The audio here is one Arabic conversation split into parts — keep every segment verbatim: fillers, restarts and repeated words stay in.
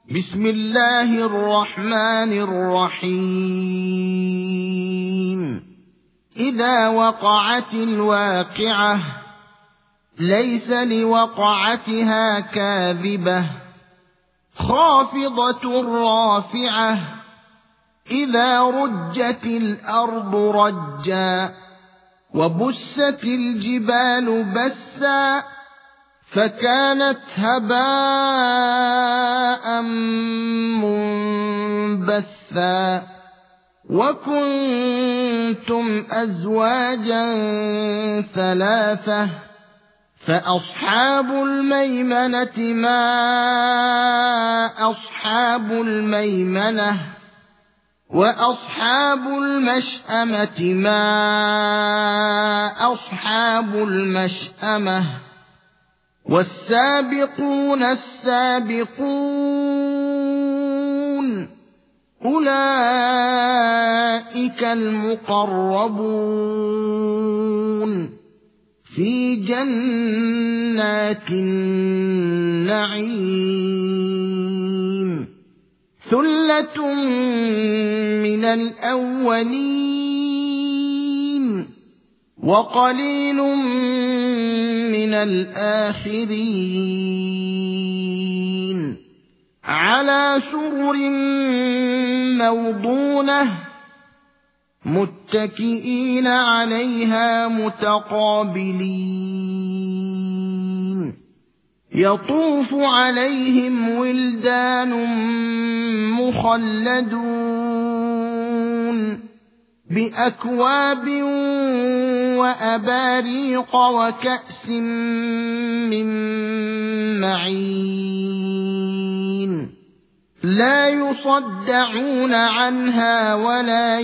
بسم الله الرحمن الرحيم إذا وقعت الواقعة ليس لوقعتها كاذبة خافضة رافعة إذا رجت الأرض رجا وبست الجبال بسا فكانت هباء منبثا وكنتم أزواجا ثلاثة فأصحاب الميمنة ما أصحاب الميمنة وأصحاب المشأمة ما أصحاب المشأمة والسابقون السابقون أولئك المقربون في جنات النعيم ثلة من الأولين وقليل من الآخرين على سرر موضونة متكئين عليها متقابلين يطوف عليهم ولدان مخلدون بأكواب وأباريق وكأس من معين لا يصدعون عنها ولا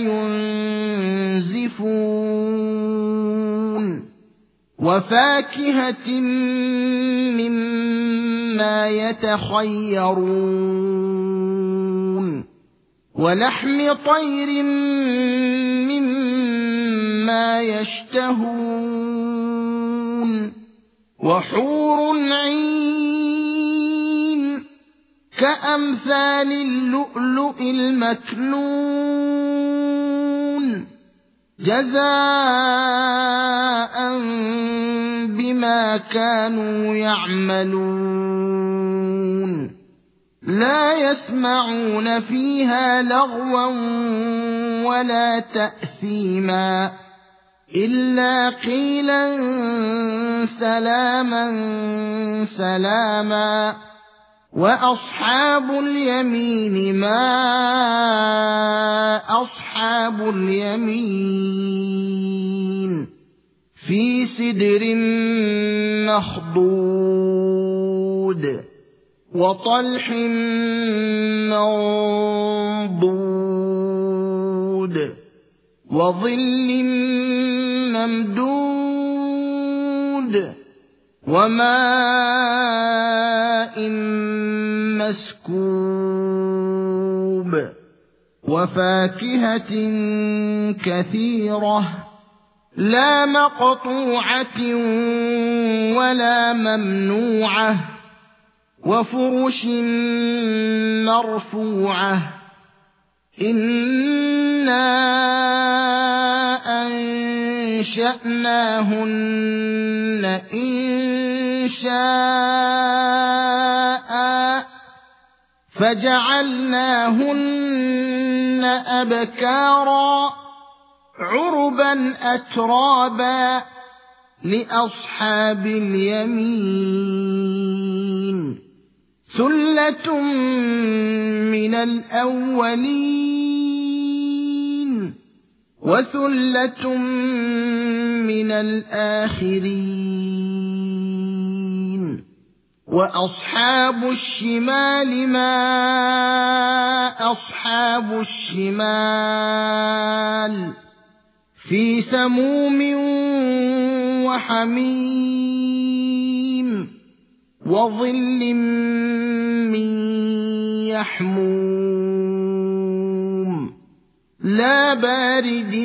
ينزفون وفاكهة مما يتخيرون ولحم طير مما يشتهون وحور عين كأمثال اللؤلؤ المكنون جزاء بما كانوا يعملون لا يسمعون فيها لغوا ولا تأثيما إلا قيلا سلاما سلاما وأصحاب اليمين ما أصحاب اليمين في سدر مخضود وطلح منضود وظل ممدود وماء مسكوب وفاكهة كثيرة لا مقطوعة ولا ممنوعة وفرش مرفوعة إنا أنشأناهن إنشاء فجعلناهن أبكارا عربا أترابا لأصحاب اليمين ثلة من الأولين وثلة من الآخرين وأصحاب الشمال ما أصحاب الشمال في سموم وحميم وظل من يحموم لا بارد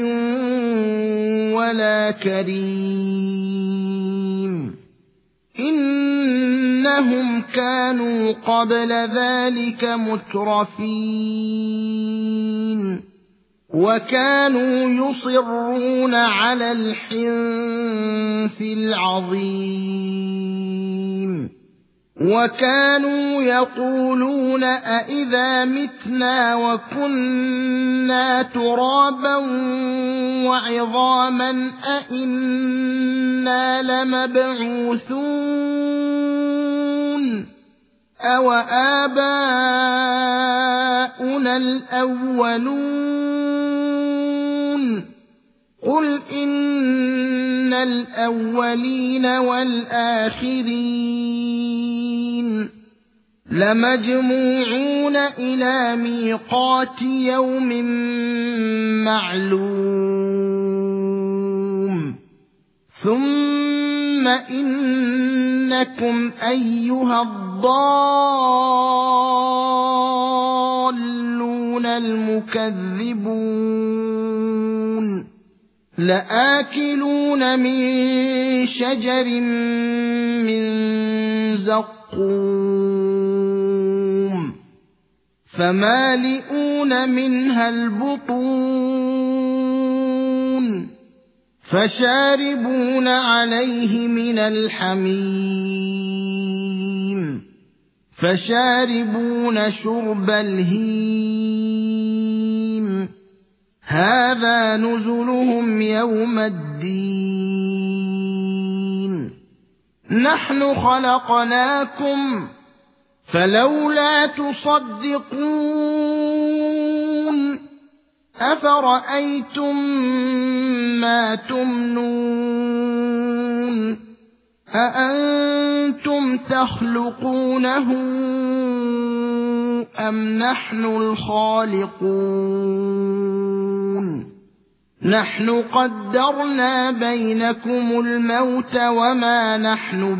ولا كريم إن إنهم كانوا قبل ذلك مترفين وكانوا يصرون على الحنث العظيم وكانوا يقولون أإذا متنا وكنا ترابا وعظاما أإنا لمبعوثون أو آباؤنا الأولون قل إن الأولين والآخرين لمجموعون إلى ميقات يوم معلوم ثم إنكم أيها الضالون المكذبون لآكلون من شجر من زقوم فمالئون منها البطون فشاربون عليه من الحميم فشاربون شرب الهيم هذا نزلهم يوم الدين نحن خلقناكم فلولا تصدقون أفرأيتم ما تمنون أأنتم تخلقونه أم نحن الخالقون نحن قدرنا بينكم الموت وما نحن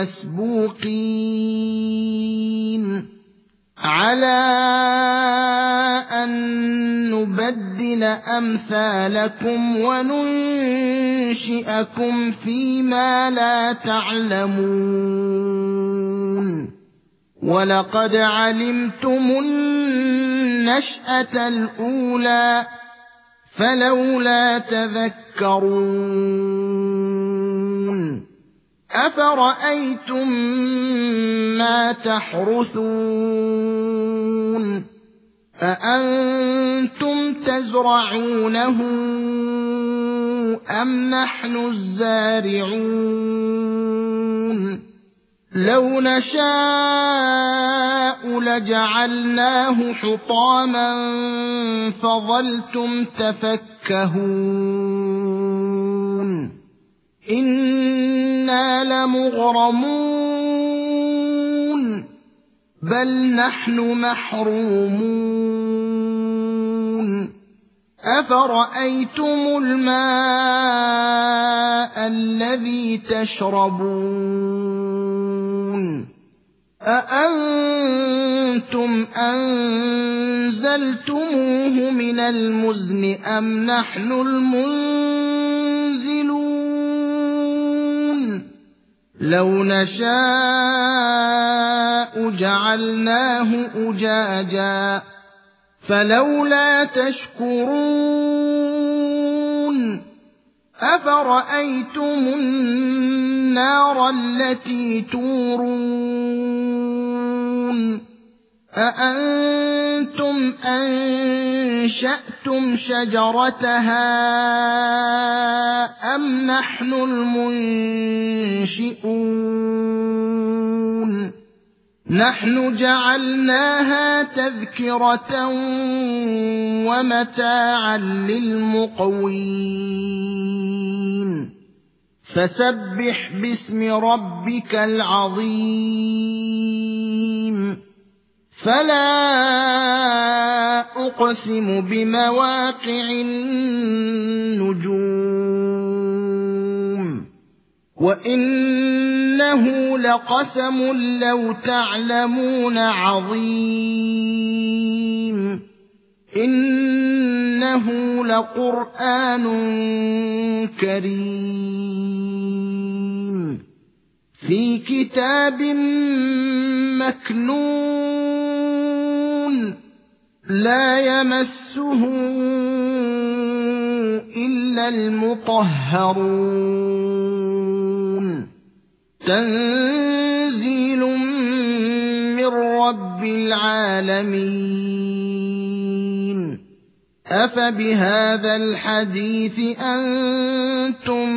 بمسبوقين على أن نبدل أمثالكم وننشئكم فيما لا تعلمون ولقد علمتم النشأة الأولى فلولا تذكرون أفرأيتم ما تحرثون أأنتم تزرعونه أم نحن الزارعون لو نشاء لجعلناه حطاما فظلتم تفكهون إنا لمغرمون بل نحن محرومون أفرأيتم الماء الذي تشربون أأنتم أنزلتموه من المزن أم نحن المنزلون لو نشاء جعلناه أجاجا فلولا تشكرون أفرأيتم النار التي تورون أأنتم أنشأتم شجرتها أم نحن المنشئون نحن جعلناها تذكرة ومتاعا للمقوين فسبح باسم ربك العظيم فلا أقسم بمواقع النجوم وإنه لقسم لو تعلمون عظيم إنه لقرآن كريم في كتاب مكنون لا يمسه إلا المطهرون تنزيل من رب العالمين أفبهذا الحديث أنتم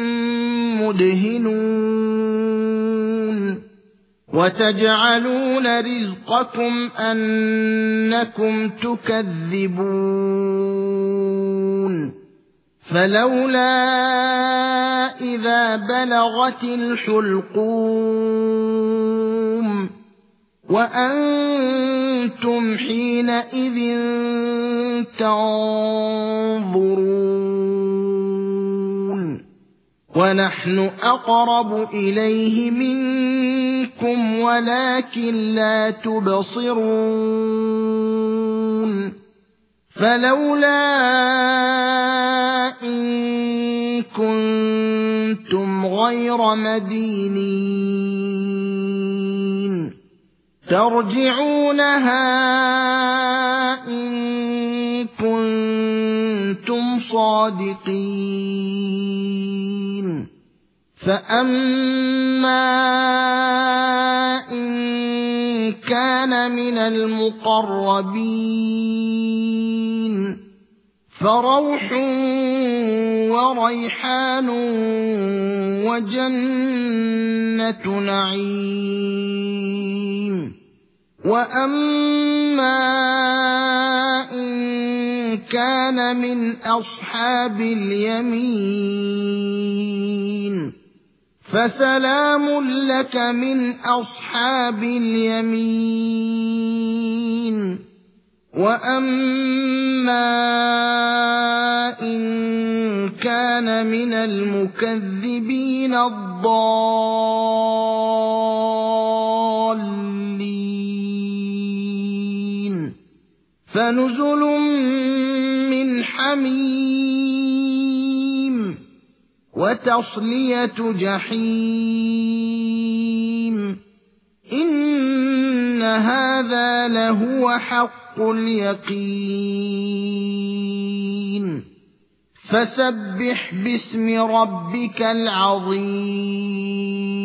مدهنون وتجعلون رزقكم أنكم تكذبون فلولا إذا بلغت الحلقوم وأنتم حينئذ تنظرون ونحن أقرب إليه منكم ولكن لا تبصرون فلولا إن كنتم غير مدينين ترجعونها إن كنتم صادقين فأما إن كان من المقربين فروح وريحان وجنة نعيم وأما إن كان من أصحاب اليمين فسلام لك من أصحاب اليمين وأما إن كان من المكذبين الضالين فنزل من حميم وتصلية جحيم إن هذا لهو حق اليقين فسبح باسم ربك العظيم